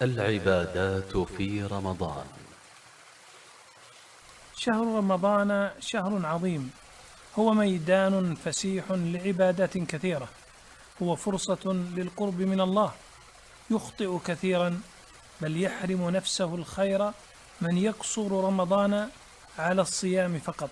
العبادات في رمضان. شهر رمضان شهر عظيم، هو ميدان فسيح لعبادات كثيرة، هو فرصة للقرب من الله. يخطئ كثيرا بل يحرم نفسه الخير من يقصر رمضان على الصيام فقط.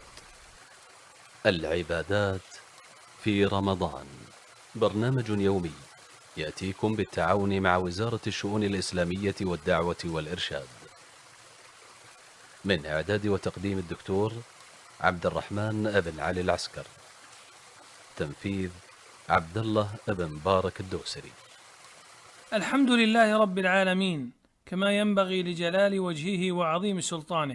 العبادات في رمضان برنامج يومي يأتيكم بالتعاون مع وزارة الشؤون الإسلامية والدعوة والإرشاد، من إعداد وتقديم الدكتور عبد الرحمن بن علي العسكر، تنفيذ عبد الله بن مبارك الدوسري. الحمد لله رب العالمين، كما ينبغي لجلال وجهه وعظيم سلطانه،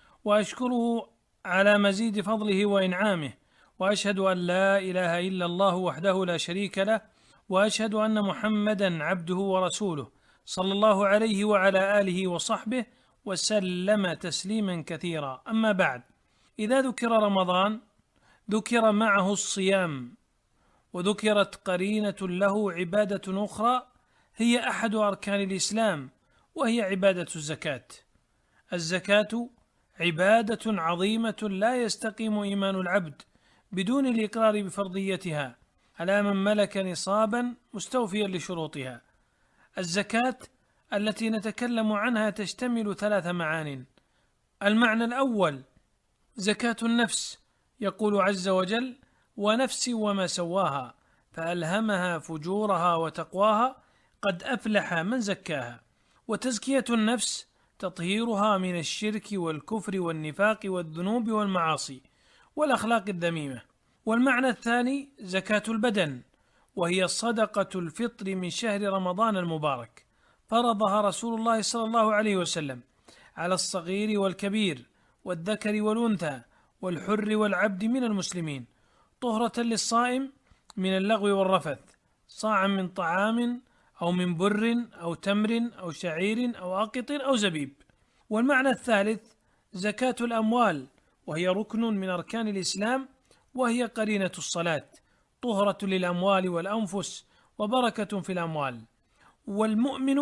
وأشكره على مزيد فضله وإنعامه، وأشهد أن لا إله إلا الله وحده لا شريك له، وأشهد أن محمدا عبده ورسوله صلى الله عليه وعلى آله وصحبه وسلم تسليما كثيرا. أما بعد، إذا ذكر رمضان ذكر معه الصيام، وذكرت قرينة له عبادة أخرى هي أحد أركان الإسلام، وهي عبادة الزكاة. الزكاة عبادة عظيمة لا يستقيم إيمان العبد بدون الإقرار بفرضيتها على من ملك نصابا مستوفيا لشروطها. الزكاة التي نتكلم عنها تشتمل 3 معان. المعنى الأول زكاة النفس، يقول عز وجل: ونفس وما سواها فألهمها فجورها وتقواها قد أفلح من زكاها. وتزكية النفس تطهيرها من الشرك والكفر والنفاق والذنوب والمعاصي والأخلاق الذميمة. والمعنى الثاني زكاة البدن، وهي صدقة الفطر من شهر رمضان المبارك، فرضها رسول الله صلى الله عليه وسلم على الصغير والكبير والذكر والأنثى والحر والعبد من المسلمين، طهرة للصائم من اللغو والرفث، صاعا من طعام أو من بر أو تمر أو شعير أو أقط أو زبيب. والمعنى الثالث زكاة الأموال، وهي ركن من أركان الإسلام، وهي قرينة الصلاة، طهرة للأموال والأنفس وبركة في الأموال. والمؤمن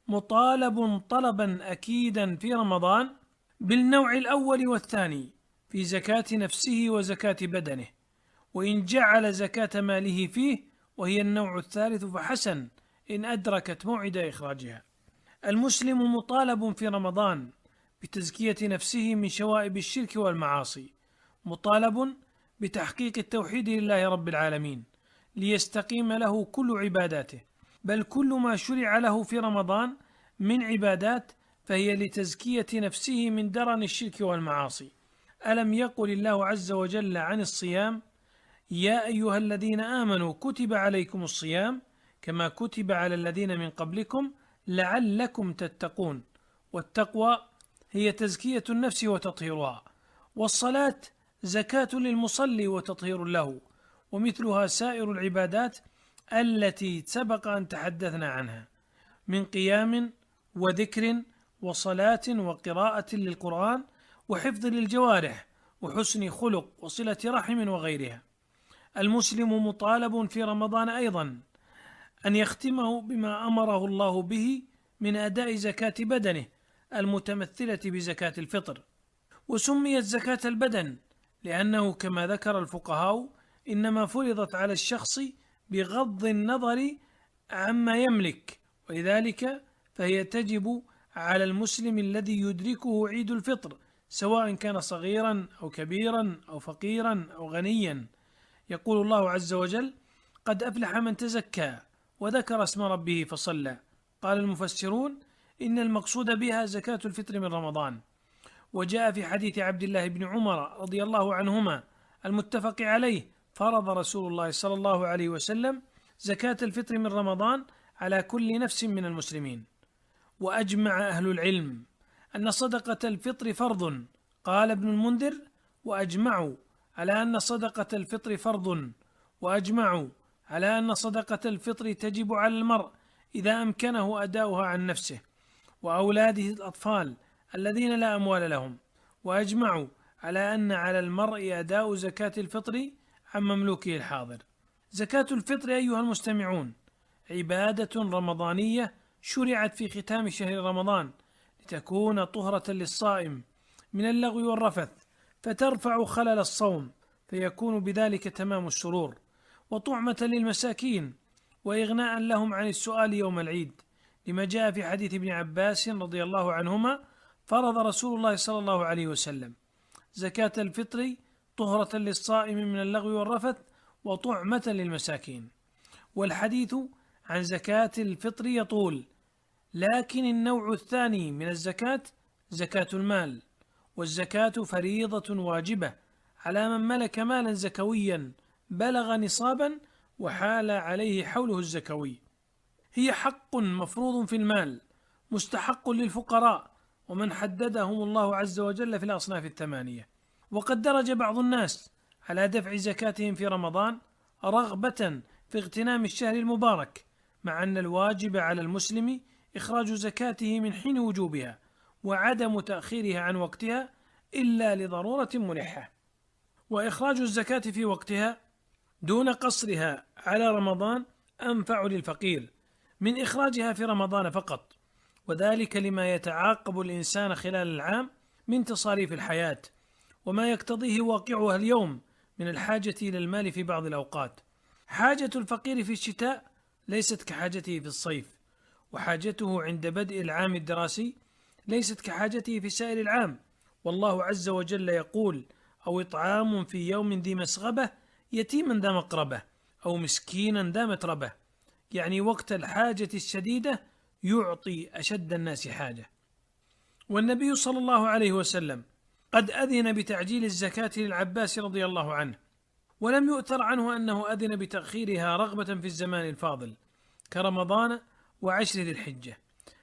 مطالب طلبا أكيدا في رمضان بالنوع الأول والثاني في زكاة نفسه وزكاة بدنه، وإن جعل زكاة ماله فيه وهي النوع الثالث فحسن إن أدركت موعد إخراجها. المسلم مطالب في رمضان بتزكية نفسه من شوائب الشرك والمعاصي، مطالب بتحقيق التوحيد لله رب العالمين ليستقيم له كل عباداته، بل كل ما شرع له في رمضان من عبادات فهي لتزكية نفسه من درن الشرك والمعاصي. ألم يقل الله عز وجل عن الصيام: يا أيها الذين آمنوا كتب عليكم الصيام كما كتب على الذين من قبلكم لعلكم تتقون. والتقوى هي تزكية النفس وتطهيرها، والصلاة زكاة للمصلي وتطهير له، ومثلها سائر العبادات التي سبق أن تحدثنا عنها من قيام وذكر وصلاة وقراءة للقرآن وحفظ للجوارح وحسن خلق وصلة رحم وغيرها. المسلم مطالب في رمضان أيضا أن يختمه بما أمره الله به من أداء زكاة بدنه المتمثلة بزكاة الفطر. وسميت زكاة البدن لأنه كما ذكر الفقهاء إنما فرضت على الشخص بغض النظر عما يملك، ولذلك فهي تجب على المسلم الذي يدركه عيد الفطر، سواء كان صغيرا أو كبيرا أو فقيرا أو غنيا. يقول الله عز وجل: قد أفلح من تزكى وذكر اسم ربه فصلى. قال المفسرون إن المقصود بها زكاة الفطر من رمضان. وجاء في حديث عبد الله بن عمر رضي الله عنهما المتفق عليه: فرض رسول الله صلى الله عليه وسلم زكاة الفطر من رمضان على كل نفس من المسلمين. وأجمع أهل العلم أن صدقة الفطر فرض. قال ابن المنذر: وأجمعوا على أن صدقة الفطر فرض، وأجمعوا على أن صدقة الفطر تجب على المرء إذا أمكنه أداؤها عن نفسه وأولاده الأطفال الذين لا أموال لهم، وأجمعوا على أن على المرء أداء زكاة الفطر عن مملوكه الحاضر. زكاة الفطر أيها المستمعون عبادة رمضانية شرعت في ختام شهر رمضان لتكون طهرة للصائم من اللغو والرفث، فترفع خلل الصوم، فيكون بذلك تمام السرور، وطعمة للمساكين، وإغناء لهم عن السؤال يوم العيد، لما جاء في حديث ابن عباس رضي الله عنهما: فرض رسول الله صلى الله عليه وسلم زكاة الفطر طهرة للصائم من اللغو والرفث وطعمة للمساكين. والحديث عن زكاة الفطر يطول، لكن النوع الثاني من الزكاة زكاة المال، والزكاة فريضة واجبة على من ملك مالا زكويا بلغ نصابا وحال عليه حوله الزكوي. هي حق مفروض في المال مستحق للفقراء ومن حددهم الله عز وجل في الأصناف الثمانية. وقد درج بعض الناس على دفع زكاتهم في رمضان رغبة في اغتنام الشهر المبارك، مع أن الواجب على المسلم إخراج زكاته من حين وجوبها وعدم تأخيرها عن وقتها إلا لضرورة ملحة. وإخراج الزكاة في وقتها دون قصرها على رمضان أنفع للفقير من إخراجها في رمضان فقط، وذلك لما يتعاقب الإنسان خلال العام من تصاريف الحياة وما يقتضيه واقعها اليوم من الحاجة إلى المال في بعض الأوقات. حاجة الفقير في الشتاء ليست كحاجته في الصيف، وحاجته عند بدء العام الدراسي ليست كحاجته في سائر العام. والله عز وجل يقول: أو إطعام في يوم ذي مسغبة يتيما ذا مقربة أو مسكينا ذا متربة، يعني وقت الحاجة الشديدة يعطي أشد الناس حاجة. والنبي صلى الله عليه وسلم قد أذن بتعجيل الزكاة للعباس رضي الله عنه، ولم يؤثر عنه أنه أذن بتأخيرها رغبة في الزمان الفاضل كرمضان وعشر ذي الحجة.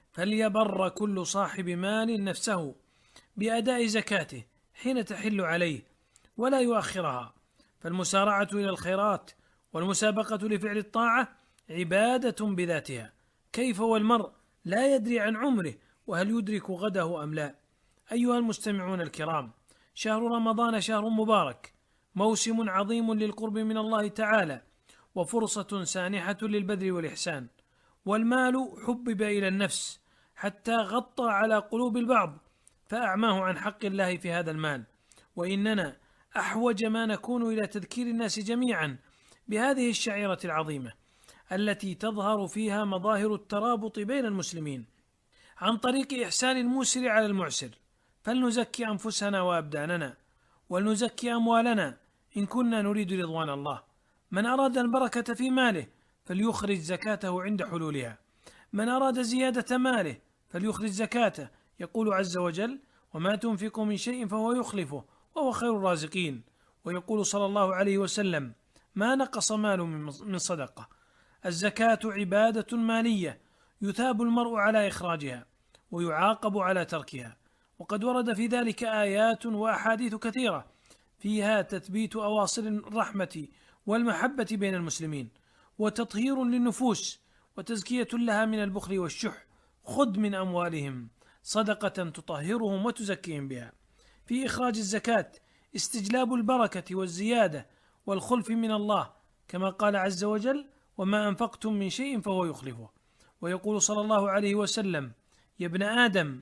فليبر كل صاحب مال نفسه بأداء زكاته حين تحل عليه ولا يؤخرها، فالمسارعة إلى الخيرات والمسابقة لفعل الطاعة عبادة بذاتها، كيف والمرء لا يدري عن عمره وهل يدرك غده أم لا. أيها المستمعون الكرام، شهر رمضان شهر مبارك، موسم عظيم للقرب من الله تعالى، وفرصة سانحة للبذل والإحسان. والمال حبب إلى النفس حتى غطى على قلوب البعض فأعماه عن حق الله في هذا المال، وإننا أحوج ما نكون إلى تذكير الناس جميعا بهذه الشعيرة العظيمة التي تظهر فيها مظاهر الترابط بين المسلمين عن طريق إحسان الموسر على المعسر. فلنزكي أنفسنا وأبداننا، ولنزكي أموالنا إن كنا نريد رضوان الله. من أراد البركة في ماله فليخرج زكاته عند حلولها، من أراد زيادة ماله فليخرج زكاته. يقول عز وجل: وما تنفقوا من شيء فهو يخلفه وهو خير الرازقين. ويقول صلى الله عليه وسلم: ما نقص مال من صدقة. الزكاة عبادة مالية يثاب المرء على إخراجها ويعاقب على تركها، وقد ورد في ذلك آيات وأحاديث كثيرة فيها تثبيت أواصر الرحمة والمحبة بين المسلمين، وتطهير للنفوس وتزكية لها من البخل والشح. خذ من أموالهم صدقة تطهرهم وتزكيهم بها. في إخراج الزكاة استجلاب البركة والزيادة والخلف من الله، كما قال عز وجل: وما أنفقتم من شيء فهو يخلفه. ويقول صلى الله عليه وسلم: يا ابن آدم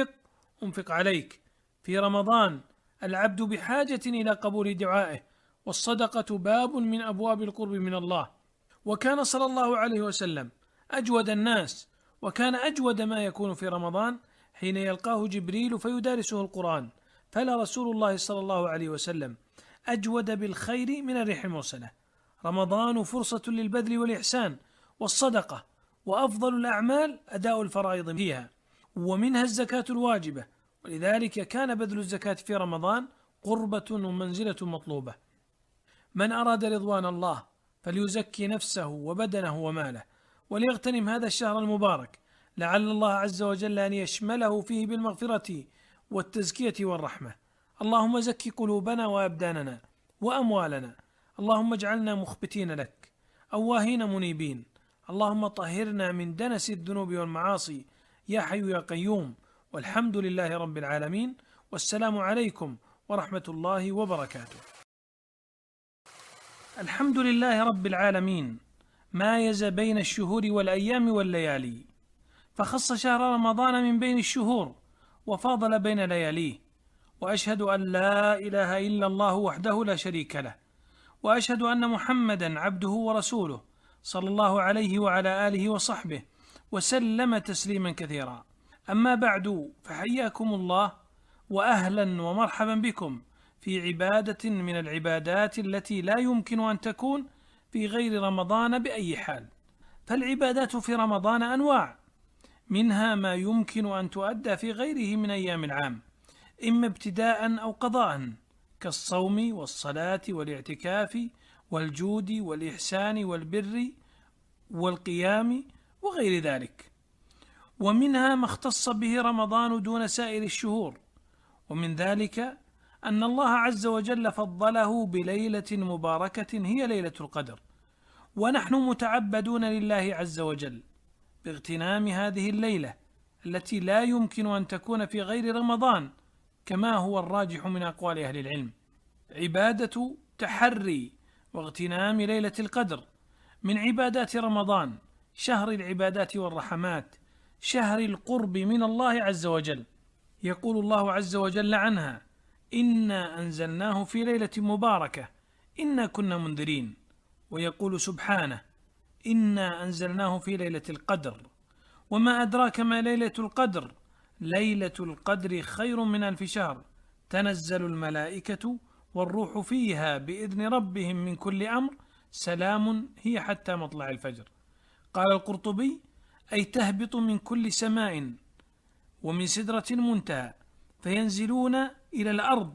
أنفق عليك. في رمضان العبد بحاجة إلى قبول دعائه، والصدقة باب من أبواب القرب من الله. وكان صلى الله عليه وسلم أجود الناس، وكان أجود ما يكون في رمضان حين يلقاه جبريل فيدارسه القرآن. فلا رسول الله صلى الله عليه وسلم أجود بالخير من الريح المرسلة. رمضان فرصة للبذل والإحسان والصدقة، وأفضل الأعمال أداء الفرائض فيها، ومنها الزكاة الواجبة، ولذلك كان بذل الزكاة في رمضان قربة ومنزلة مطلوبة. من أراد رضوان الله فليزكي نفسه وبدنه وماله، وليغتنم هذا الشهر المبارك، لعل الله عز وجل أن يشمله فيه بالمغفرة والتزكية والرحمة. اللهم زكي قلوبنا وأبداننا وأموالنا، اللهم اجعلنا مخبتين لك أواهين منيبين، اللهم طهرنا من دنس الذنوب والمعاصي يا حي يا قيوم. والحمد لله رب العالمين، والسلام عليكم ورحمة الله وبركاته. الحمد لله رب العالمين، مايز بين الشهور والأيام والليالي، فخص شهر رمضان من بين الشهور وفاضل بين لياليه، وأشهد أن لا إله إلا الله وحده لا شريك له، وأشهد أن محمدا عبده ورسوله صلى الله عليه وعلى آله وصحبه وسلم تسليما كثيرا. أما بعد، فحياكم الله وأهلا ومرحبا بكم في عبادة من العبادات التي لا يمكن أن تكون في غير رمضان بأي حال. فالعبادات في رمضان أنواع، منها ما يمكن أن تؤدى في غيره من أيام العام، إما ابتداء أو قضاء، كالصوم والصلاة والاعتكاف والجود والإحسان والبر والقيام وغير ذلك. ومنها ما اختص به رمضان دون سائر الشهور، ومن ذلك أن الله عز وجل فضله بليلة مباركة هي ليلة القدر، ونحن متعبدون لله عز وجل باغتنام هذه الليلة التي لا يمكن أن تكون في غير رمضان، كما هو الراجح من أقوال أهل العلم. عبادة تحري واغتنام ليلة القدر من عبادات رمضان، شهر العبادات والرحمات، شهر القرب من الله عز وجل. يقول الله عز وجل عنها: إنا أنزلناه في ليلة مباركة إنا كنا منذرين. ويقول سبحانه: إنا أنزلناه في ليلة القدر وما أدراك ما ليلة القدر ليلة القدر خير من 1000 شهر تنزل الملائكة والروح فيها بإذن ربهم من كل أمر سلام هي حتى مطلع الفجر. قال القرطبي: أي تهبط من كل سماء ومن سدرة منتهى فينزلون إلى الأرض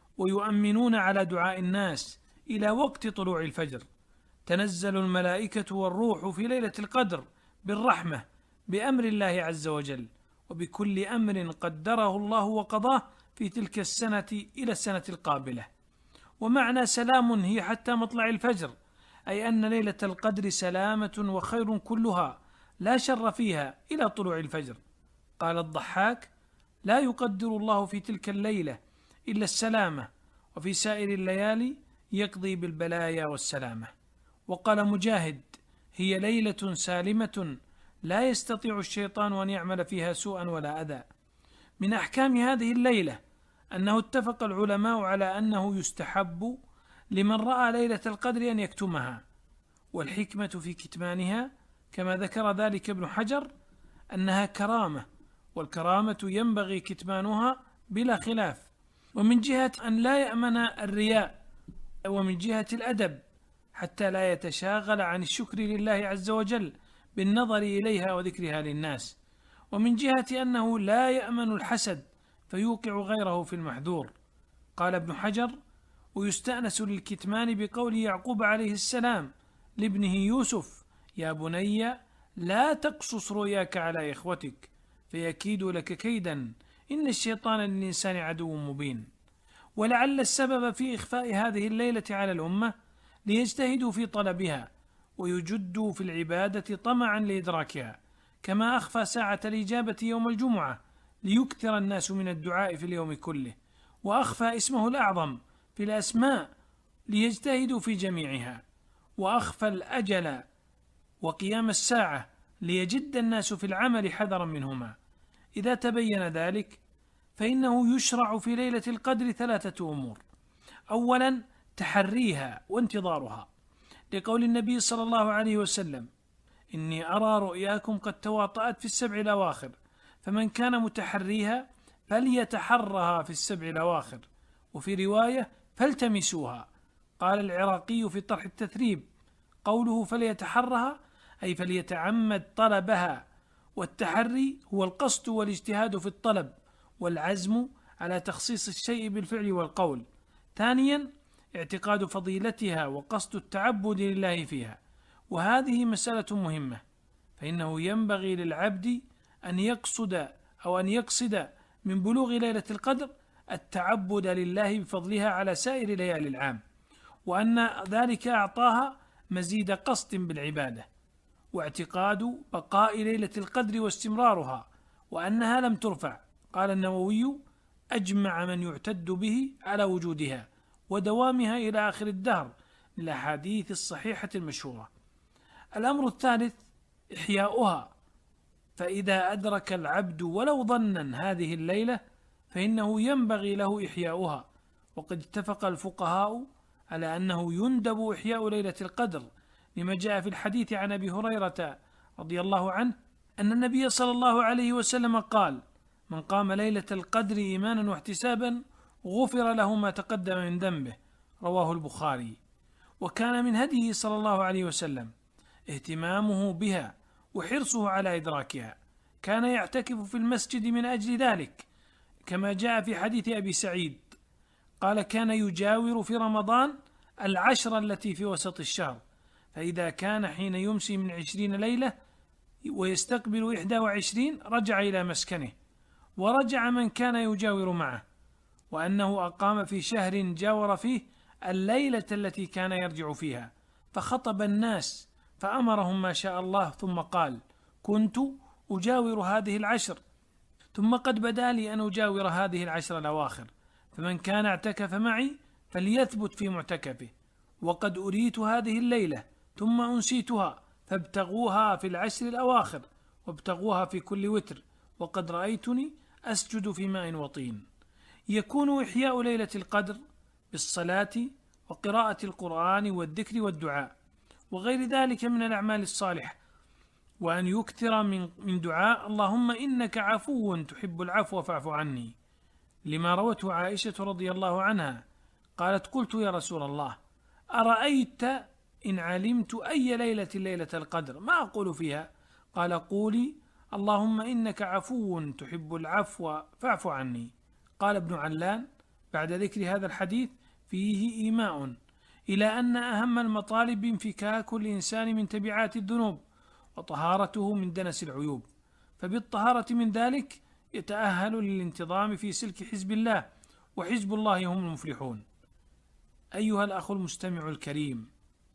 ويؤمنون على دعاء الناس إلى وقت طلوع الفجر. تنزل الملائكة والروح في ليلة القدر بالرحمة بأمر الله عز وجل وبكل أمر قدره الله وقضاه في تلك السنة إلى السنة القابلة. ومعنى سلام هي حتى مطلع الفجر أي أن ليلة القدر سلامة وخير كلها لا شر فيها إلى طلوع الفجر. قال الضحاك: لا يقدر الله في تلك الليلة إلا السلامة، وفي سائر الليالي يقضي بالبلايا والسلامة. وقال مجاهد: هي ليلة سالمة لا يستطيع الشيطان أن يعمل فيها سوءا ولا أذى. من أحكام هذه الليلة أنه اتفق العلماء على أنه يستحب لمن رأى ليلة القدر أن يكتمها، والحكمة في كتمانها كما ذكر ذلك ابن حجر أنها كرامة، والكرامة ينبغي كتمانها بلا خلاف، ومن جهة أن لا يأمن الرياء، ومن جهة الأدب حتى لا يتشاغل عن الشكر لله عز وجل بالنظر إليها وذكرها للناس، ومن جهة أنه لا يأمن الحسد فيوقع غيره في المحذور. قال ابن حجر: ويستأنس للكتمان بقول يعقوب عليه السلام لابنه يوسف: يا بني لا تقصص رؤياك على إخوتك فيكيد لك كيدا إن الشيطان للإنسان عدو مبين. ولعل السبب في إخفاء هذه الليلة على الأمة ليجتهدوا في طلبها ويجدوا في العبادة طمعا لإدراكها، كما أخفى ساعة الإجابة يوم الجمعة ليكثر الناس من الدعاء في اليوم كله، وأخفى اسمه الأعظم في الأسماء ليجتهدوا في جميعها، وأخفى الأجل وقيام الساعة ليجد الناس في العمل حذرا منهما. إذا تبين ذلك فإنه يشرع في ليلة القدر 3 أمور: أولا تحريها وانتظارها، لقول النبي صلى الله عليه وسلم: إني أرى رؤياكم قد تواطأت في 7 الأواخر، فمن كان متحريها فليتحرها في 7 الأواخر. وفي رواية: فالتمسوها. قال العراقي في طرح التثريب: قوله فليتحرها أي فليتعمد طلبها، والتحري هو القصد والاجتهاد في الطلب والعزم على تخصيص الشيء بالفعل والقول. ثانيا اعتقاد فضيلتها وقصد التعبد لله فيها، وهذه مسألة مهمة، فإنه ينبغي للعبد أن يقصد من بلوغ ليلة القدر التعبد لله بفضلها على سائر ليالي العام، وأن ذلك أعطاها مزيد قصد بالعبادة، واعتقاد بقاء ليلة القدر واستمرارها، وأنها لم ترفع. قال النووي: أجمع من يعتد به على وجودها ودوامها إلى آخر الدهر للأحاديث الصحيحة المشهورة. الأمر الثالث إحياؤها فإذا أدرك العبد ولو ظنا هذه الليلة فإنه ينبغي له إحياؤها. وقد اتفق الفقهاء على أنه يندب إحياء ليلة القدر، لما جاء في الحديث عن أبي هريرة رضي الله عنه أن النبي صلى الله عليه وسلم قال: من قام ليلة القدر إيمانا واحتسابا غفر له ما تقدم من ذنبه، رواه البخاري. وكان من هديه صلى الله عليه وسلم اهتمامه بها وحرصه على إدراكها، كان يعتكف في المسجد من أجل ذلك، كما جاء في حديث أبي سعيد قال: كان يجاور في رمضان العشر التي في وسط الشهر، فإذا كان حين يمسي من 20 ليلة ويستقبل 21 رجع إلى مسكنه، ورجع من كان يجاور معه، وأنه أقام في شهر جاور فيه الليلة التي كان يرجع فيها، فخطب الناس فأمرهم ما شاء الله، ثم قال: كنت أجاور هذه العشر، ثم قد بدا لي أن أجاور هذه العشر الأواخر، فمن كان اعتكف معي فليثبت في معتكفه، وقد أريت هذه الليلة ثم أنسيتها، فابتغوها في العشر الأواخر، وابتغوها في كل وتر، وقد رأيتني أسجد في ماء وطين. يكون إحياء ليلة القدر بالصلاة وقراءة القرآن والذكر والدعاء وغير ذلك من الأعمال الصالحة، وأن يكثر من دعاء: اللهم إنك عفو تحب العفو فاعف عني، لما روته عائشة رضي الله عنها قالت: قلت يا رسول الله أرأيت إن علمت أي ليلة القدر ما أقول فيها؟ قال: قولي اللهم إنك عفو تحب العفو فاعف عني. قال ابن علان بعد ذكر هذا الحديث: فيه إيماء إلى أن أهم المطالب انفكاك الإنسان من تبعات الذنوب وطهارته من دنس العيوب، فبالطهارة من ذلك يتأهل للانتظام في سلك حزب الله، وحزب الله هم المفلحون. أيها الأخ المستمع الكريم،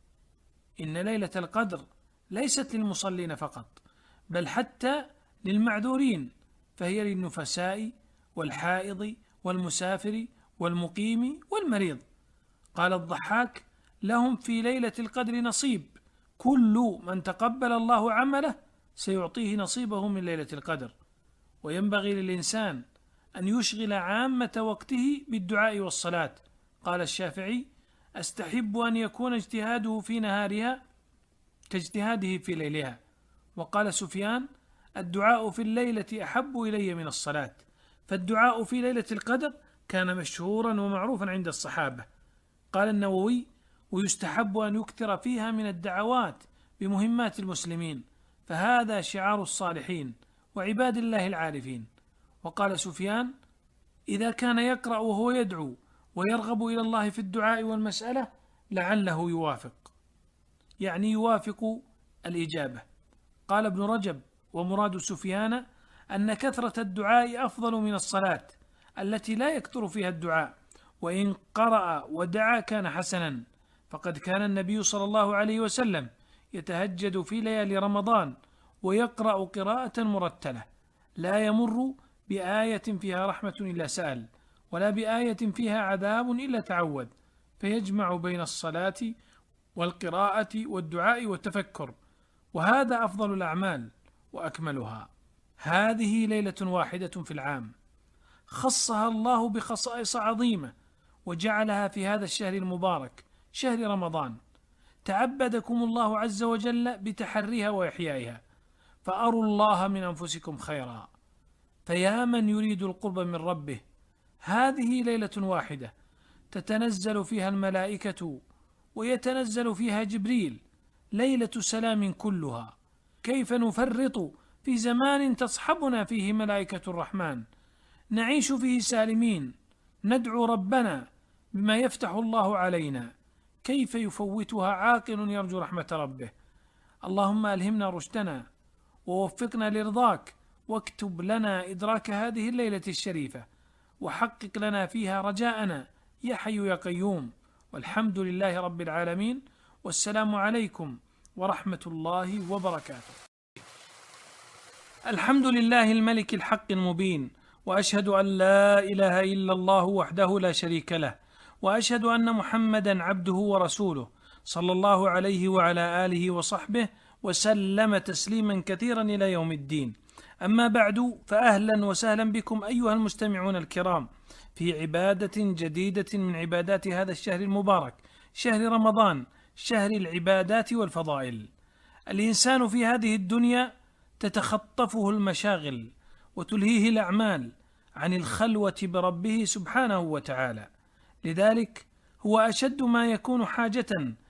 إن ليلة القدر ليست للمصلين فقط، بل حتى للمعذورين، فهي للنفساء والحائض والمسافر والمقيم والمريض. قال الضحاك: لهم في ليلة القدر نصيب، كل من تقبل الله عمله سيعطيه نصيبه من ليلة القدر. وينبغي للإنسان أن يشغل عامة وقته بالدعاء والصلاة. قال الشافعي: أستحب أن يكون اجتهاده في نهارها كاجتهاده في ليلها. وقال سفيان: الدعاء في الليلة أحب إلي من الصلاة. فالدعاء في ليلة القدر كان مشهورا ومعروفا عند الصحابة. قال النووي: ويستحب أن يكثر فيها من الدعوات بمهمات المسلمين، فهذا شعار الصالحين وعباد الله العارفين. وقال سفيان: إذا كان يقرأ وهو يدعو ويرغب إلى الله في الدعاء والمسألة لعله يوافق، يعني يوافق الإجابة. قال ابن رجب: ومراد سفيان أن كثرة الدعاء أفضل من الصلاة التي لا يكثر فيها الدعاء، وإن قرأ ودعا كان حسنا، فقد كان النبي صلى الله عليه وسلم يتهجد في ليالي رمضان ويقرأ قراءة مرتلة، لا يمر بآية فيها رحمة إلا سأل، ولا بآية فيها عذاب إلا تعوذ، فيجمع بين الصلاة والقراءة والدعاء والتفكر، وهذا أفضل الأعمال وأكملها. هذه ليلة واحدة في العام خصها الله بخصائص عظيمة، وجعلها في هذا الشهر المبارك شهر رمضان. تعبدكم الله عز وجل بتحريها وإحيائها، فأروا الله من أنفسكم خيرا. فيا من يريد القرب من ربه، هذه ليلة واحدة تتنزل فيها الملائكة ويتنزل فيها جبريل، ليلة سلام كلها. كيف نفرط في زمان تصحبنا فيه ملائكة الرحمن، نعيش فيه سالمين، ندعو ربنا بما يفتح الله علينا، كيف يفوتها عاقل يرجو رحمة ربه؟ اللهم ألهمنا رشدنا ووفقنا لرضاك، واكتب لنا إدراك هذه الليلة الشريفة، وحقق لنا فيها رجاءنا يا حي يا قيوم. والحمد لله رب العالمين، والسلام عليكم ورحمة الله وبركاته. الحمد لله الملك الحق المبين، وأشهد أن لا إله إلا الله وحده لا شريك له، وأشهد أن محمدا عبده ورسوله، صلى الله عليه وعلى آله وصحبه وسلم تسليما كثيرا إلى يوم الدين. أما بعد، فأهلا وسهلا بكم أيها المستمعون الكرام في عبادة جديدة من عبادات هذا الشهر المبارك، شهر رمضان، شهر العبادات والفضائل. الإنسان في هذه الدنيا تتخطفه المشاغل وتلهيه الأعمال عن الخلوة بربه سبحانه وتعالى، لذلك هو أشد ما يكون حاجة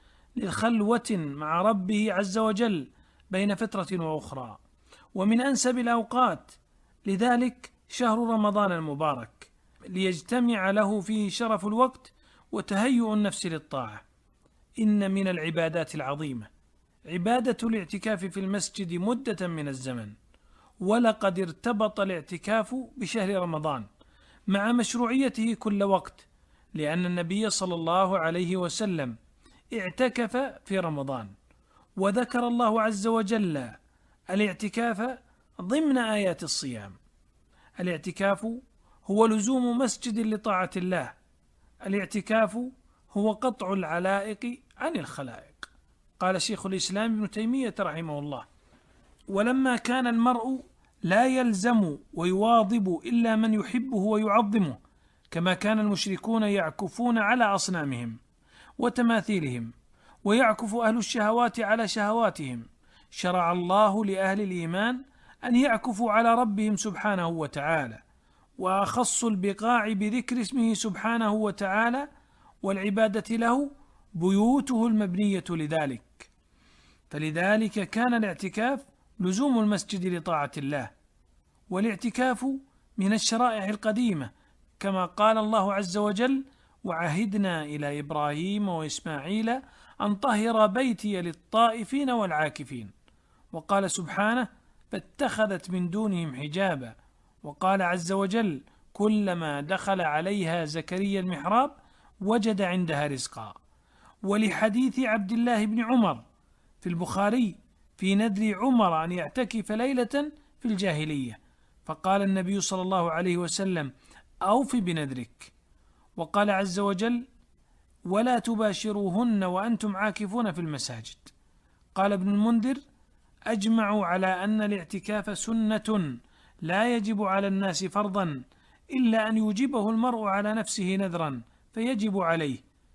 للخلوة مع ربه عز وجل بين فترة وأخرى، ومن أنسب الأوقات لذلك شهر رمضان المبارك، ليجتمع له فيه شرف الوقت وتهيؤ النفس للطاعة. إن من العبادات العظيمة عبادة الاعتكاف في المسجد مدة من الزمن، ولقد ارتبط الاعتكاف بشهر رمضان مع مشروعيته كل وقت، لأن النبي صلى الله عليه وسلم اعتكف في رمضان، وذكر الله عز وجل الاعتكاف ضمن آيات الصيام. الاعتكاف هو لزوم مسجد لطاعة الله، الاعتكاف هو قطع العلائق عن الخلائق. قال شيخ الإسلام ابن تيمية رحمه الله: ولما كان المرء لا يلزم ويواظب إلا من يحبه ويعظمه، كما كان المشركون يعكفون على أصنامهم وتماثيلهم، ويعكف أهل الشهوات على شهواتهم، شرع الله لأهل الإيمان أن يعكفوا على ربهم سبحانه وتعالى، وأخص البقاع بذكر اسمه سبحانه وتعالى والعبادة له بيوته المبنية لذلك. فلذلك كان الاعتكاف لزوم المسجد لطاعة الله، والاعتكاف من الشرائع القديمة، كما قال الله عز وجل: وعهدنا إلى إبراهيم وإسماعيل أن طهر بيتي للطائفين والعاكفين. وقال سبحانه: فاتخذت من دونهم حجابا. وقال عز وجل: كلما دخل عليها زكريا المحراب وجد عندها رزقا. ولحديث عبد الله بن عمر في البخاري في نذر عمر أن يعتكف ليلة في الجاهلية، فقال النبي صلى الله عليه وسلم: أوف بنذرك. وقال عز وجل: ولا تباشروهن وأنتم عاكفون في المساجد. قال ابن المنذر: أجمعوا على أن الاعتكاف سنة لا يجب على الناس فرضا، إلا أن يوجبه المرء على نفسه نذرا فيجب عليه.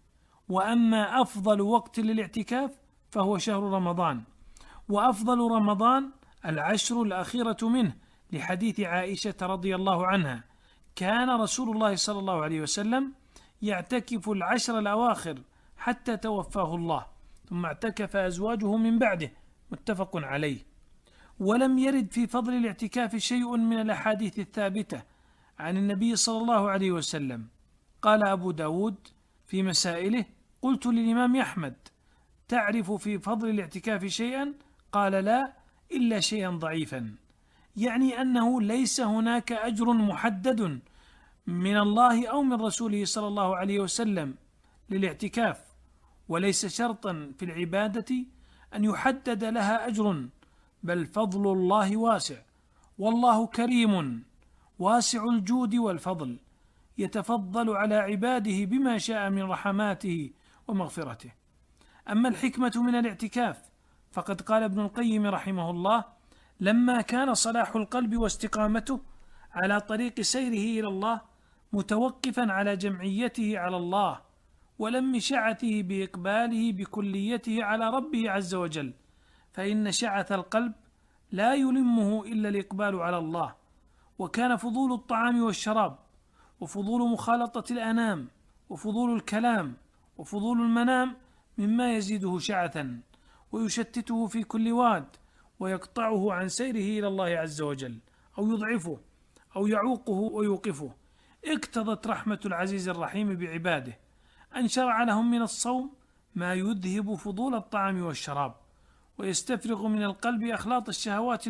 وأما أفضل وقت للاعتكاف فهو شهر رمضان، وأفضل رمضان العشر الأخيرة منه، لحديث عائشة رضي الله عنها: كان رسول الله صلى الله عليه وسلم يعتكف العشر الأواخر حتى توفاه الله، ثم اعتكف أزواجه من بعده، متفق عليه. ولم يرد في فضل الاعتكاف شيء من الأحاديث الثابتة عن النبي صلى الله عليه وسلم. قال أبو داود في مسائله: قلت للإمام أحمد: تعرف في فضل الاعتكاف شيئا؟ قال: لا، إلا شيئا ضعيفا، يعني أنه ليس هناك أجر محدد من الله أو من رسوله صلى الله عليه وسلم للاعتكاف، وليس شرطا في العبادة أن يحدد لها أجر، بل فضل الله واسع، والله كريم واسع الجود والفضل، يتفضل على عباده بما شاء من رحماته ومغفرته. أما الحكمة من الاعتكاف فقد قال ابن القيم رحمه الله: لما كان صلاح القلب واستقامته على طريق سيره إلى الله متوقفا على جمعيته على الله، ولم شعثه بإقباله بكليته على ربه عز وجل، فإن شعث القلب لا يلمه إلا الإقبال على الله. وكان فضول الطعام والشراب، وفضول مخالطة الأنام، وفضول الكلام، وفضول المنام مما يزيده شعثا ويشتته في كل واد، ويقطعه عن سيره إلى الله عز وجل، أو يضعفه أو يعوقه ويوقفه. اقتضت رحمة العزيز الرحيم بعباده أن شرع لهم من الصوم ما يذهب فضول الطعام والشراب، ويستفرغ من القلب أخلاط الشهوات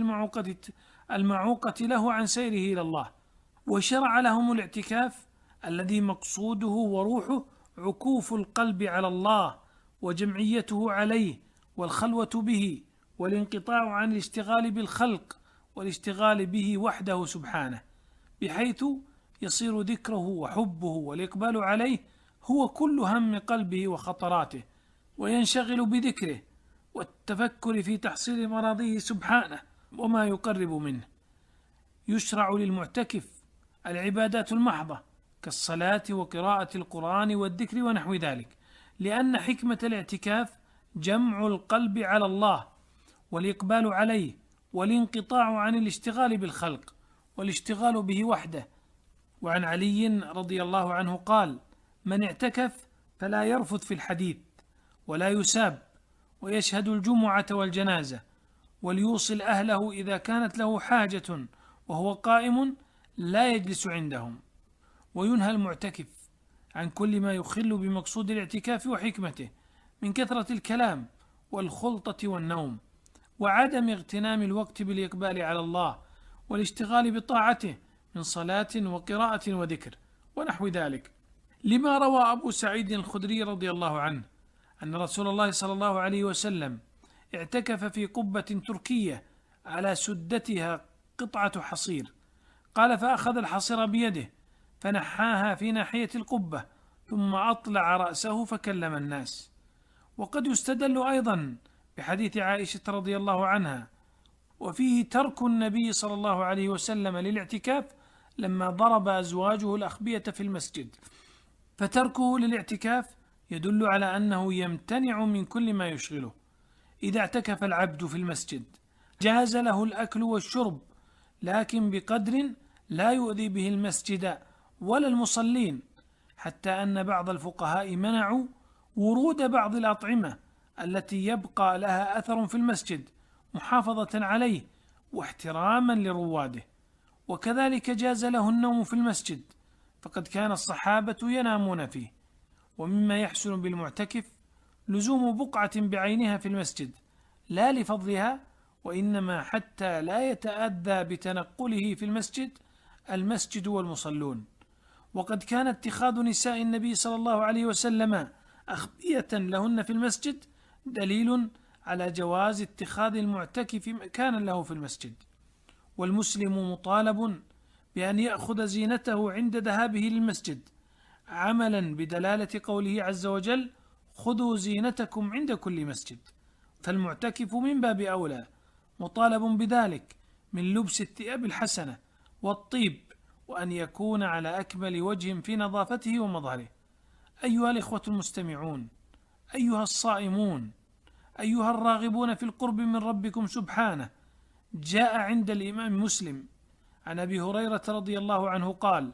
المعوقة له عن سيره إلى الله. وشرع لهم الاعتكاف الذي مقصوده وروحه عكوف القلب على الله وجمعيته عليه والخلوة به، والانقطاع عن الاشتغال بالخلق والاشتغال به وحده سبحانه، بحيث يصير ذكره وحبه والإقبال عليه هو كل هم قلبه وخطراته، وينشغل بذكره والتفكر في تحصيل مراضيه سبحانه وما يقرب منه. يشرع للمعتكف العبادات المحضة كالصلاة وقراءة القرآن والذكر ونحو ذلك، لأن حكمة الاعتكاف جمع القلب على الله والإقبال عليه والانقطاع عن الاشتغال بالخلق والاشتغال به وحده. وعن علي رضي الله عنه قال: من اعتكف فلا يرفث في الحديث ولا يساب، ويشهد الجمعة والجنازة، وليوصل أهله إذا كانت له حاجة وهو قائم لا يجلس عندهم. وينهى المعتكف عن كل ما يخل بمقصود الاعتكاف وحكمته من كثرة الكلام والخلطة والنوم، وعدم اغتنام الوقت بالإقبال على الله والاشتغال بطاعته من صلاة وقراءة وذكر ونحو ذلك، لما روى أبو سعيد الخدري رضي الله عنه أن رسول الله صلى الله عليه وسلم اعتكف في قبة تركية على سدتها قطعة حصير، قال: فأخذ الحصير بيده فنحاها في ناحية القبة ثم أطلع رأسه فكلم الناس. وقد يستدل أيضا بحديث عائشة رضي الله عنها، وفيه ترك النبي صلى الله عليه وسلم للاعتكاف لما ضرب أزواجه الأخبية في المسجد، فتركه للاعتكاف يدل على أنه يمتنع من كل ما يشغله. إذا اعتكف العبد في المسجد جاز له الأكل والشرب، لكن بقدر لا يؤذي به المسجد ولا المصلين، حتى أن بعض الفقهاء منعوا ورود بعض الأطعمة التي يبقى لها أثر في المسجد محافظة عليه واحتراما لرواده. وكذلك جاز له النوم في المسجد، فقد كان الصحابة ينامون فيه. ومما يحسن بالمعتكف لزوم بقعة بعينها في المسجد، لا لفضلها، وإنما حتى لا يتأذى بتنقله في المسجد والمصلون. وقد كان اتخاذ نساء النبي صلى الله عليه وسلم أخبية لهن في المسجد دليل على جواز اتخاذ المعتكف مكانا له في المسجد. والمسلم مطالب بأن يأخذ زينته عند ذهابه للمسجد، عملا بدلالة قوله عز وجل: خذوا زينتكم عند كل مسجد. فالمعتكف من باب أولى مطالب بذلك من لبس الثياب الحسنة والطيب، وأن يكون على أكمل وجه في نظافته ومظهره. أيها الإخوة المستمعون، أيها الصائمون، أيها الراغبون في القرب من ربكم سبحانه، جاء عند الإمام مسلم عن أبي هريرة رضي الله عنه قال: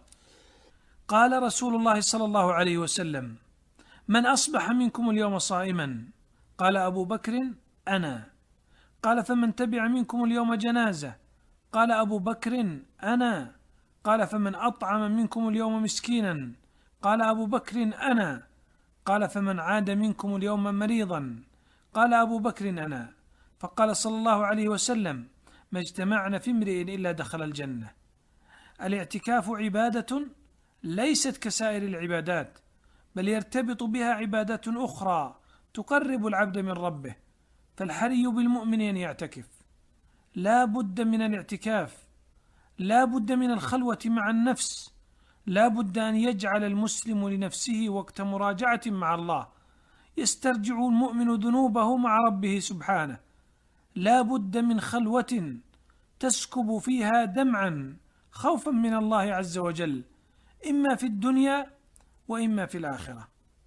قال رسول الله صلى الله عليه وسلم: من أصبح منكم اليوم صائما؟ قال أبو بكر: أنا. قال: فمن تبع منكم اليوم جنازة؟ قال أبو بكر: أنا. قال: فمن أطعم منكم اليوم مسكينا؟ قال أبو بكر: أنا. قال: فمن عاد منكم اليوم مريضا؟ قال أبو بكر: أنا. فقال صلى الله عليه وسلم: ما اجتمعنا في امرئ إلا دخل الجنة. الاعتكاف عبادة ليست كسائر العبادات، بل يرتبط بها عبادات أخرى تقرب العبد من ربه، فالحري بالمؤمن أن يعتكف. لا بد من الاعتكاف، لا بد من الخلوة مع النفس، لا بد أن يجعل المسلم لنفسه وقت مراجعة مع الله، يسترجع المؤمن ذنوبه مع ربه سبحانه. لا بد من خلوة تسكب فيها دمعا خوفا من الله عز وجل، إما في الدنيا وإما في الآخرة.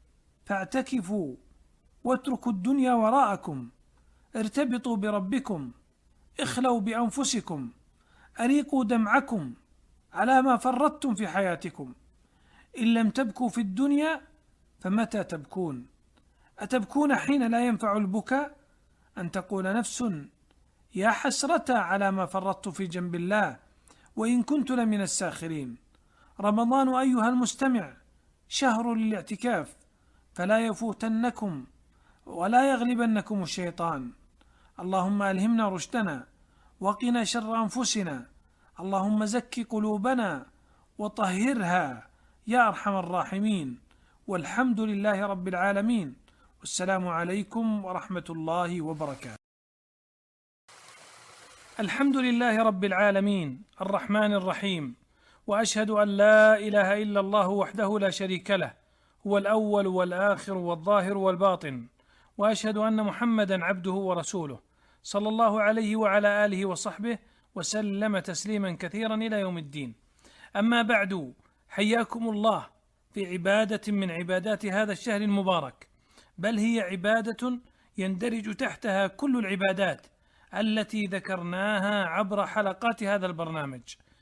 فاعتكفوا واتركوا الدنيا وراءكم، ارتبطوا بربكم، اخلوا بأنفسكم، أريقوا دمعكم على ما فرطتم في حياتكم. إن لم تبكوا في الدنيا فمتى تبكون؟ أتبكون حين لا ينفع البكاء؟ أن تقول نفس: يا حسرة على ما فرطت في جنب الله وإن كنت لمن الساخرين. رمضان أيها المستمع شهر للاعتكاف، فلا يفوتنكم ولا يغلبنكم الشيطان. اللهم ألهمنا رشدنا وقنا شر أنفسنا، اللهم زك قلوبنا وطهرها يا أرحم الراحمين. والحمد لله رب العالمين، والسلام عليكم ورحمة الله وبركاته. الحمد لله رب العالمين الرحمن الرحيم، وأشهد أن لا إله إلا الله وحده لا شريك له، هو الأول والآخر والظاهر والباطن، وأشهد أن محمدا عبده ورسوله، صلى الله عليه وعلى آله وصحبه وسلم تسليما كثيرا إلى يوم الدين. أما بعد، حياكم الله في عبادة من عبادات هذا الشهر المبارك، بل هي عبادة يندرج تحتها كل العبادات التي ذكرناها عبر حلقات هذا البرنامج،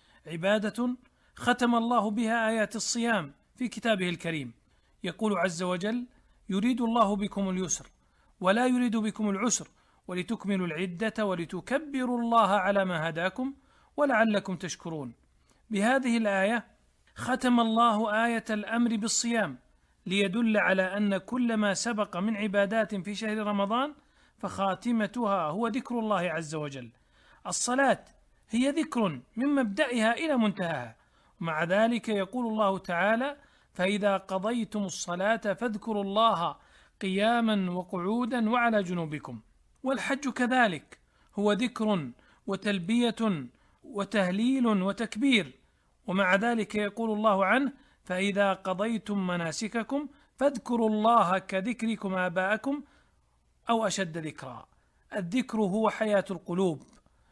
عبادة ختم الله بها آيات الصيام في كتابه الكريم. يقول عز وجل: يريد الله بكم اليسر ولا يريد بكم العسر ولتكملوا العدة ولتكبروا الله على ما هداكم ولعلكم تشكرون. بهذه الآية ختم الله آية الأمر بالصيام ليدل على أن كل ما سبق من عبادات في شهر رمضان فخاتمتها هو ذكر الله عز وجل. الصلاة هي ذكر من مبدئها إلى منتهاها، ومع ذلك يقول الله تعالى: فإذا قضيتم الصلاة فاذكروا الله قياما وقعودا وعلى جنوبكم. والحج كذلك هو ذكر وتلبية وتهليل وتكبير، ومع ذلك يقول الله عنه: فإذا قضيتم مناسككم فاذكروا الله كذكركم آباءكم أو أشد ذكرا. الذكر هو حياة القلوب،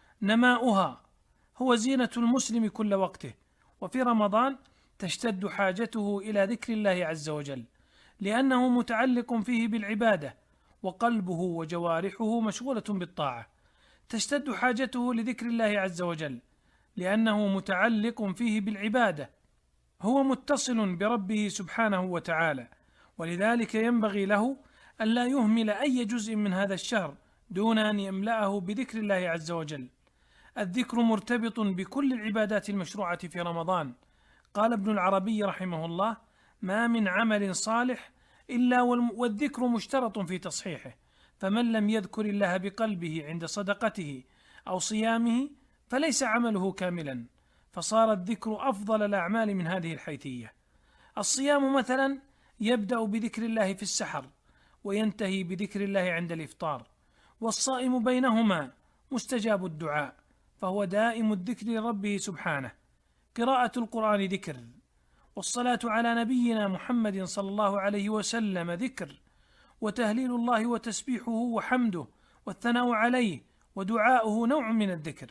نماؤها، هو زينة المسلم كل وقته، وفي رمضان تشتد حاجته إلى ذكر الله عز وجل لأنه متعلق فيه بالعبادة، وقلبه وجوارحه مشغولة بالطاعة. تشتد حاجته لذكر الله عز وجل لأنه متعلق فيه بالعبادة، هو متصل بربه سبحانه وتعالى، ولذلك ينبغي له أن لا يهمل أي جزء من هذا الشهر دون أن يملأه بذكر الله عز وجل. الذكر مرتبط بكل العبادات المشروعة في رمضان. قال ابن العربي رحمه الله: ما من عمل صالح إلا والذكر مشترط في تصحيحه، فمن لم يذكر الله بقلبه عند صدقته أو صيامه فليس عمله كاملا، فصار الذكر أفضل الأعمال من هذه الحيثية. الصيام مثلا يبدأ بذكر الله في السحر وينتهي بذكر الله عند الإفطار، والصائم بينهما مستجاب الدعاء، فهو دائم الذكر لربه سبحانه. قراءة القرآن ذكر، والصلاة على نبينا محمد صلى الله عليه وسلم ذكر، وتهليل الله وتسبيحه وحمده والثناء عليه ودعاؤه نوع من الذكر.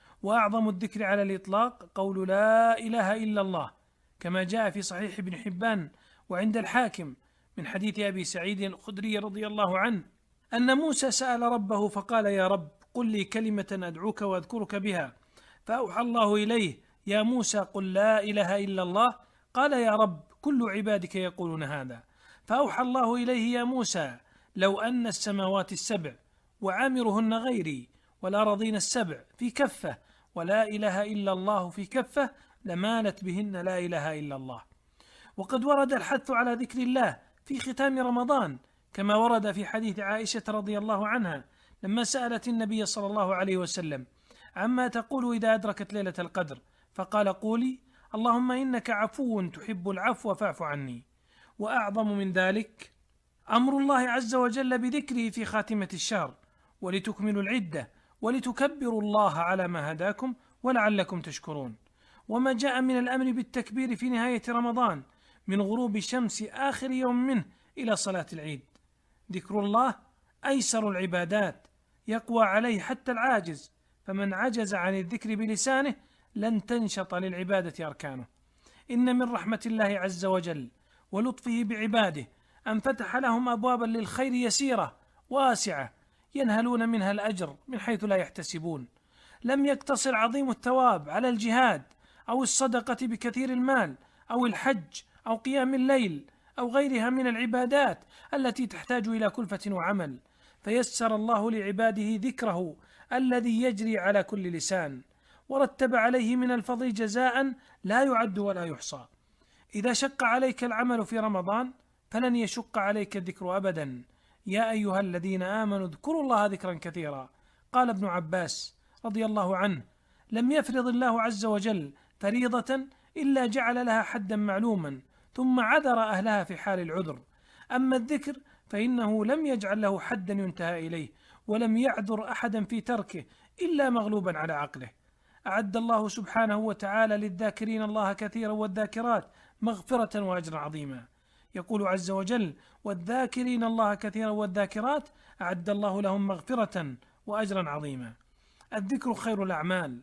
وأعظم الذكر على الإطلاق قول لا إله إلا الله، كما جاء في صحيح ابن حبان وعند الحاكم من حديث أبي سعيد الخدري رضي الله عنه أن موسى سأل ربه فقال: يا رب قل لي كلمة أدعوك وأذكرك بها، فأوحى الله إليه: يا موسى قل لا إله إلا الله. قال: يا رب كل عبادك يقولون هذا. فأوحى الله إليه: يا موسى لو أن السماوات السبع وعامرهن غيري والأراضين السبع في كفة ولا إله إلا الله في كفة لمالت بهن لا إله إلا الله. وقد ورد الحث على ذكر الله في ختام رمضان، كما ورد في حديث عائشة رضي الله عنها لما سألت النبي صلى الله عليه وسلم: عما تقول إذا أدركت ليلة القدر؟ فقال: قولي اللهم إنك عفو تحب العفو فاعف عني. وأعظم من ذلك أمر الله عز وجل بذكره في خاتمة الشهر: ولتكملوا العدة ولتكبروا الله على ما هداكم ولعلكم تشكرون. وما جاء من الأمر بالتكبير في نهاية رمضان من غروب شمس آخر يوم منه إلى صلاة العيد. ذكر الله أيسر العبادات، يقوى عليه حتى العاجز، فمن عجز عن الذكر بلسانه لن تنشط للعبادة أركانه. إن من رحمة الله عز وجل ولطفه بعباده أن فتح لهم أبوابا للخير يسيرة واسعة ينهلون منها الأجر من حيث لا يحتسبون. لم يقتصر عظيم الثواب على الجهاد أو الصدقة بكثير المال أو الحج أو قيام الليل أو غيرها من العبادات التي تحتاج إلى كلفة وعمل، فيسر الله لعباده ذكره الذي يجري على كل لسان، ورتب عليه من الفضل جزاء لا يعد ولا يحصى. إذا شق عليك العمل في رمضان فلن يشق عليك الذكر أبدا. يا أيها الذين آمنوا اذكروا الله ذكرا كثيرا. قال ابن عباس رضي الله عنه: لم يفرض الله عز وجل فريضة إلا جعل لها حدا معلوما ثم عذر أهلها في حال العذر. أما الذكر فإنه لم يجعل له حدا ينتهى إليه، ولم يعذر أحدا في تركه إلا مغلوبا على عقله. أعد الله سبحانه وتعالى للذاكرين الله كثيرا والذاكرات مغفرة وأجرا عظيما. يقول عز وجل: والذاكرين الله كثيرا والذاكرات أعد الله لهم مغفرة وأجرا عظيما. الذكر خير الأعمال،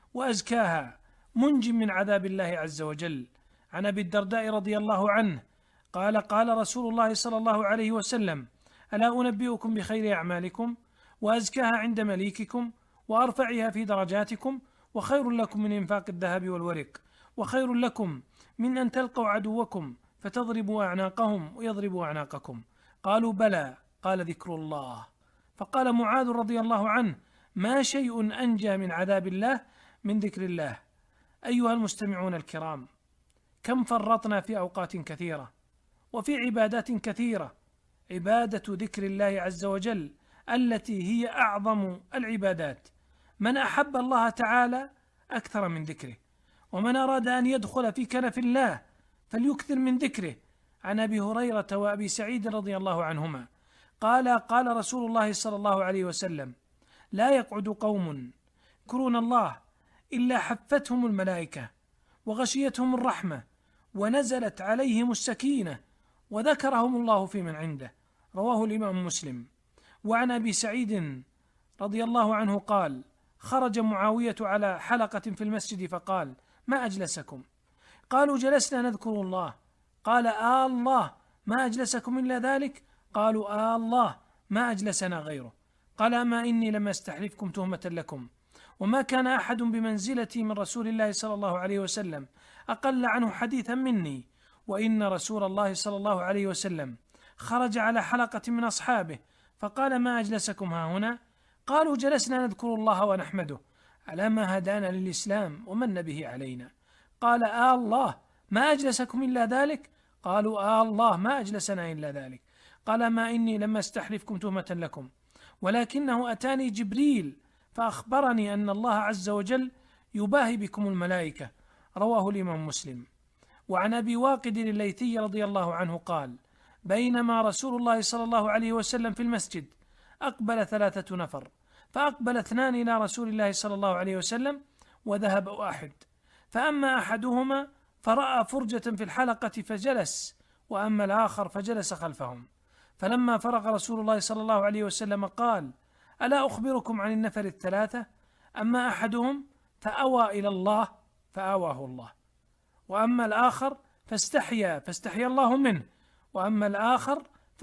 وأزكاها منج من عذاب الله عز وجل. عن أبي الدرداء رضي الله عنه قال قال رسول الله صلى الله عليه وسلم: ألا أنبئكم بخير أعمالكم وأزكاها عند مليككم وأرفعها في درجاتكم وخير لكم من إنفاق الذهب والورق وخير لكم من أن تلقوا عدوكم فتضربوا أعناقهم ويضربوا أعناقكم. قالوا: بلى. قال: ذكر الله. فقال معاذ رضي الله عنه: ما شيء أنجى من عذاب الله من ذكر الله. أيها المستمعون الكرام، كم فرطنا في أوقات كثيرة وفي عبادات كثيرة. عبادة ذكر الله عز وجل التي هي أعظم العبادات. من أحب الله تعالى أكثر من ذكره، ومن أراد أن يدخل في كنف الله فليكثر من ذكره. عن أبي هريرة وأبي سعيد رضي الله عنهما قال رسول الله صلى الله عليه وسلم: لا يقعد قوم يذكرون الله إلا حفتهم الملائكة وغشيتهم الرحمة ونزلت عليهم السكينة وذكرهم الله في من عنده. رواه الإمام مسلم. وعن أبي سعيد رضي الله عنه قال: خرج معاوية على حلقة في المسجد فقال: ما أجلسكم؟ قالوا: جلسنا نذكر الله. قال: الله ما أجلسكم إلا ذلك؟ قالوا: الله ما أجلسنا غيره. قال: أما إني لم أستحلفكم تهمة لكم، وما كان أحد بمنزلتي من رسول الله صلى الله عليه وسلم أقل عنه حديثا مني، وإن رسول الله صلى الله عليه وسلم خرج على حلقة من أصحابه فقال: ما أجلسكم ها هنا؟ قالوا: جلسنا نذكر الله ونحمده على ما هدانا للإسلام ومن به علينا. قال: الله ما أجلسكم إلا ذلك؟ قالوا: الله ما أجلسنا إلا ذلك. قال: ما إني لما استحلفكم تهمة لكم، ولكنه أتاني جبريل فأخبرني أن الله عز وجل يباهي بكم الملائكة. رواه الإمام مسلم. وعن أبي واقد الليثي رضي الله عنه قال: بينما رسول الله صلى الله عليه وسلم في المسجد أقبل 3 نفر، فأقبل 2 إلى رسول الله صلى الله عليه وسلم وذهب واحد، فأما أحدهما فرأى فرجة في الحلقة فجلس، وأما الآخر فجلس خلفهم. فلما فرغ رسول الله صلى الله عليه وسلم قال: ألا أخبركم عن النفر 3؟ أما أحدهم فأوى إلى الله فآواه الله، وأما الآخر فاستحيا الله منه، وأما الآخر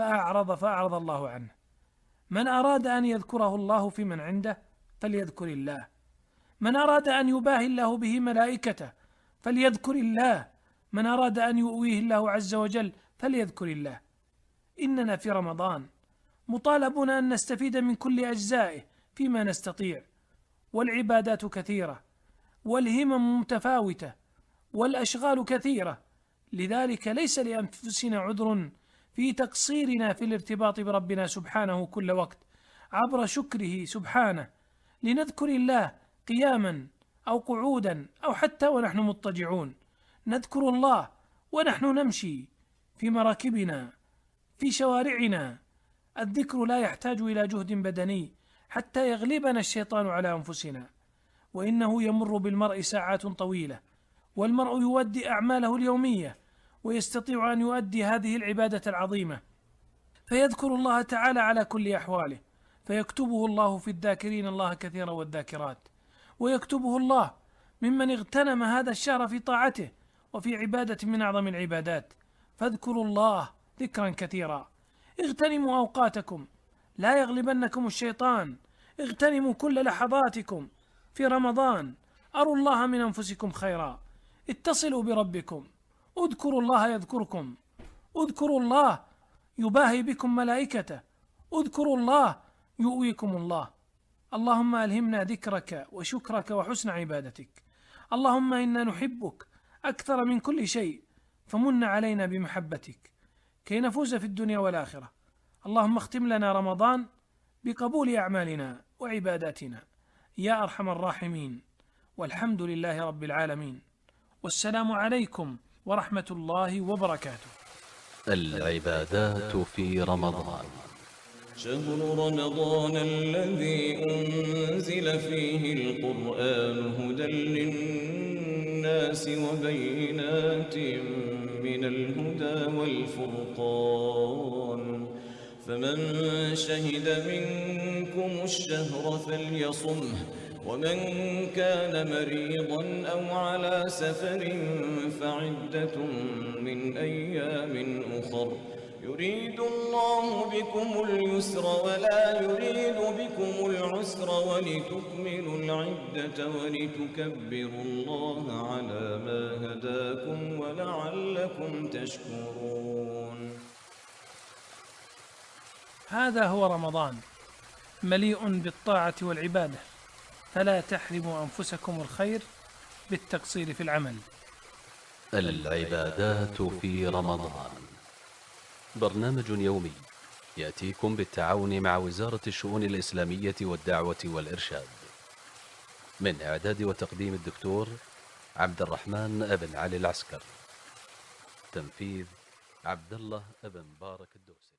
فأعرض الله عنه. من أراد أن يذكره الله في من عنده فليذكر الله، من أراد أن يباهي الله به ملائكته فليذكر الله، من أراد أن يؤويه الله عز وجل فليذكر الله. إننا في رمضان مطالبون أن نستفيد من كل أجزائه فيما نستطيع، والعبادات كثيرة والهمم متفاوتة والأشغال كثيرة، لذلك ليس لأنفسنا عذر في تقصيرنا في الارتباط بربنا سبحانه كل وقت عبر شكره سبحانه. لنذكر الله قياما أو قعودا أو حتى ونحن مضطجعون، نذكر الله ونحن نمشي في مراكبنا في شوارعنا. الذكر لا يحتاج إلى جهد بدني حتى يغلبنا الشيطان على أنفسنا، وإنه يمر بالمرء ساعات طويلة والمرء يؤدي أعماله اليومية ويستطيع أن يؤدي هذه العبادة العظيمة، فيذكر الله تعالى على كل أحواله، فيكتبه الله في الذاكرين الله كثيرا والذاكرات، ويكتبه الله ممن اغتنم هذا الشهر في طاعته وفي عبادة من أعظم العبادات. فاذكروا الله ذكرا كثيرا. اغتنموا أوقاتكم لا يغلبنكم الشيطان، اغتنموا كل لحظاتكم في رمضان، أروا الله من أنفسكم خيرا، اتصلوا بربكم، اذكروا الله يذكركم، اذكروا الله يباهي بكم ملائكته، اذكروا الله يؤويكم الله. اللهم ألهمنا ذكرك وشكرك وحسن عبادتك. اللهم إنا نحبك أكثر من كل شيء، فمن علينا بمحبتك كي نفوز في الدنيا والآخرة. اللهم اختم لنا رمضان بقبول أعمالنا وعباداتنا يا أرحم الراحمين، والحمد لله رب العالمين، والسلام عليكم ورحمة الله وبركاته. العبادات في رمضان. شهر رمضان الذي أنزل فيه القرآن هدى للناس وبينات من الهدى والفرقان، فمن شهد منكم الشهر فليصمه، ومن كان مريضا أو على سفر فعدة من أيام أخر يريد الله بكم اليسر ولا يريد بكم العسر ولتكملوا العدة ولتكبروا الله على ما هداكم ولعلكم تشكرون. هذا هو رمضان مليء بالطاعة والعبادة، فلا تحرموا أنفسكم الخير بالتقصير في العمل. العبادات في رمضان، برنامج يومي يأتيكم بالتعاون مع وزارة الشؤون الإسلامية والدعوة والإرشاد، من إعداد وتقديم الدكتور عبد الرحمن بن علي العسكر، تنفيذ عبد الله بن بارك الدوسي.